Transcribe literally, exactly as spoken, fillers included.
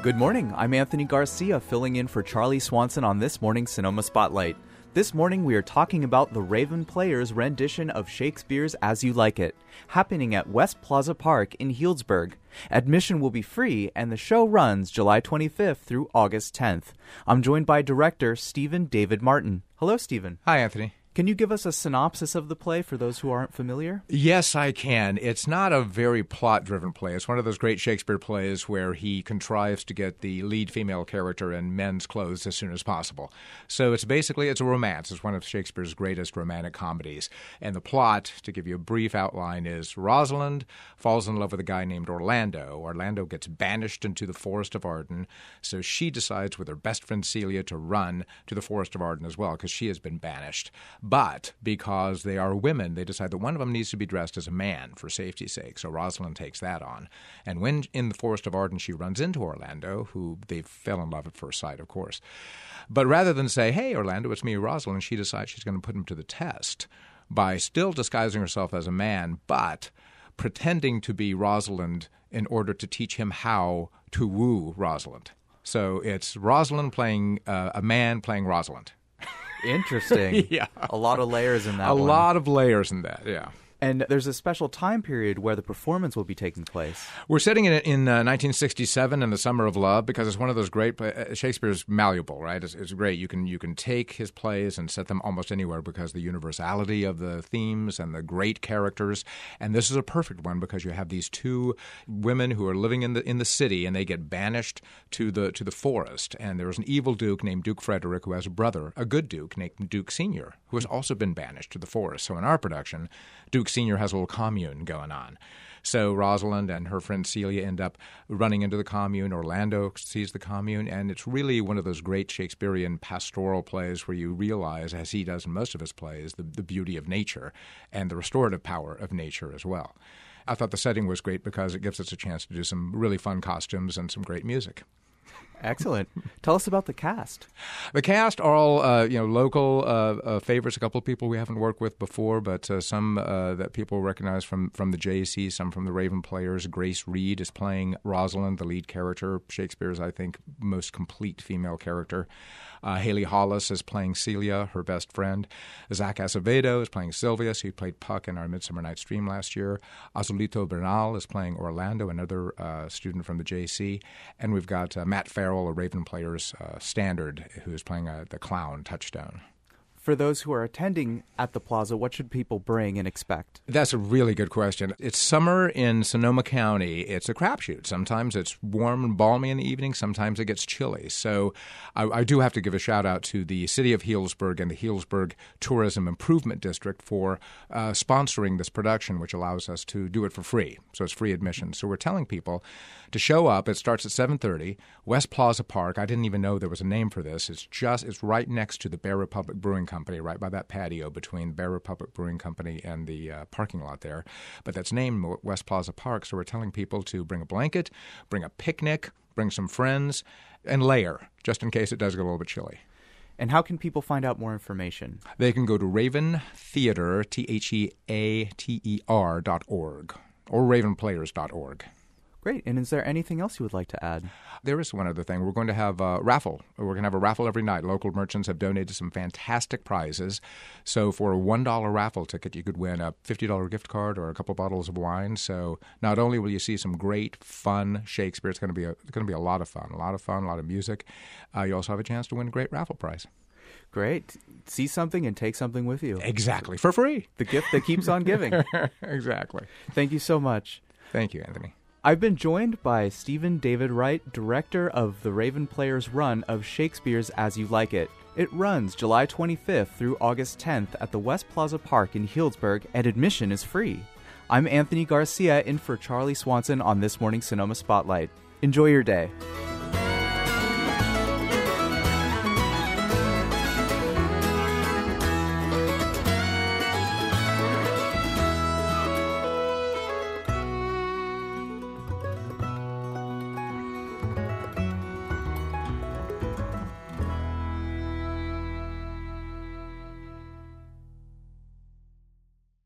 Good morning. I'm Anthony Garcia, filling in for Charlie Swanson on this morning's Sonoma Spotlight. This morning we are talking about the Raven Players' rendition of Shakespeare's As You Like It, happening at West Plaza Park in Healdsburg. Admission will be free, and the show runs July twenty-fifth through August tenth. I'm joined by director Stephen David Martin. Hello, Stephen. Hi, Anthony. Can you give us a synopsis of the play for those who aren't familiar? Yes, I can. It's not a very plot-driven play. It's one of those great Shakespeare plays where he contrives to get the lead female character in men's clothes as soon as possible. So it's basically, it's a romance. It's one of Shakespeare's greatest romantic comedies. And the plot, to give you a brief outline, is Rosalind falls in love with a guy named Orlando. Orlando gets banished into the Forest of Arden, so she decides with her best friend Celia to run to the Forest of Arden as well, because she has been banished. But because they are women, they decide that one of them needs to be dressed as a man for safety's sake. So Rosalind takes that on. And when in the Forest of Arden she runs into Orlando, who they fell in love at first sight, of course. But rather than say, hey, Orlando, it's me, Rosalind, she decides she's going to put him to the test by still disguising herself as a man, but pretending to be Rosalind in order to teach him how to woo Rosalind. So it's Rosalind playing uh, a man playing Rosalind. Interesting. Yeah. A lot of layers in that A one. lot of layers in that, yeah. And there's a special time period where the performance will be taking place. We're setting it in uh, nineteen sixty-seven in the Summer of Love because it's one of those great uh, – Shakespeare's malleable, right? It's, it's great. You can you can take his plays and set them almost anywhere because the universality of the themes and the great characters. And this is a perfect one because you have these two women who are living in the in the city and they get banished to the to the forest. And there's an evil duke named Duke Frederick who has a brother, a good duke named Duke Senior, who has also been banished to the forest. So in our production, Duke Senior has a little commune going on. So Rosalind and her friend Celia end up running into the commune. Orlando sees the commune, and it's really one of those great Shakespearean pastoral plays where you realize, as he does in most of his plays, the, the beauty of nature and the restorative power of nature as well. I thought the setting was great because it gives us a chance to do some really fun costumes and some great music. Excellent. Tell us about the cast. The cast are all, uh, you know, local uh, uh, favorites. A couple of people we haven't worked with before, but uh, some uh, that people recognize from, from the J C, some from the Raven Players. Grace Reed is playing Rosalind, the lead character. Shakespeare's, I think, most complete female character. Uh, Haley Hollis is playing Celia, her best friend. Zach Acevedo is playing Sylvius. He played Puck in our Midsummer Night's Dream last year. Azulito Bernal is playing Orlando, another uh, student from the J C. And we've got uh, Matt Farrell, a Raven Players uh, standard, who is playing uh, the clown Touchstone. For those who are attending at the plaza, what should people bring and expect? That's a really good question. It's summer in Sonoma County. It's a crapshoot. Sometimes it's warm and balmy in the evening. Sometimes it gets chilly. So I, I do have to give a shout out to the city of Healdsburg and the Healdsburg Tourism Improvement District for uh, sponsoring this production, which allows us to do it for free. So it's free admission. So we're telling people to show up. It starts at seven thirty, West Plaza Park. I didn't even know there was a name for this. It's just it's right next to the Bear Republic Brewing Company, right by that patio between Bear Republic Brewing Company and the uh, parking lot there. But that's named West Plaza Park, so we're telling people to bring a blanket, bring a picnic, bring some friends, and layer, just in case it does get a little bit chilly. And how can people find out more information? They can go to Raven Theater, T H E A T E R dot org, or raven players dot org. Great. And is there anything else you would like to add? There is one other thing. We're going to have a raffle. We're going to have a raffle every night. Local merchants have donated some fantastic prizes. So for a one dollar raffle ticket, you could win a fifty dollar gift card or a couple bottles of wine. So not only will you see some great, fun Shakespeare, it's going to be a, it's going to be a lot of fun, a lot of fun, a lot of music. Uh, you also have a chance to win a great raffle prize. Great. See something and take something with you. Exactly. For free. The gift that keeps on giving. Exactly. Thank you so much. Thank you, Anthony. I've been joined by Stephen David Wright, director of the Raven Players run of Shakespeare's As You Like It. It runs July twenty-fifth through August tenth at the West Plaza Park in Healdsburg, and admission is free. I'm Anthony Garcia, in for Charlie Swanson on this morning's Sonoma Spotlight. Enjoy your day.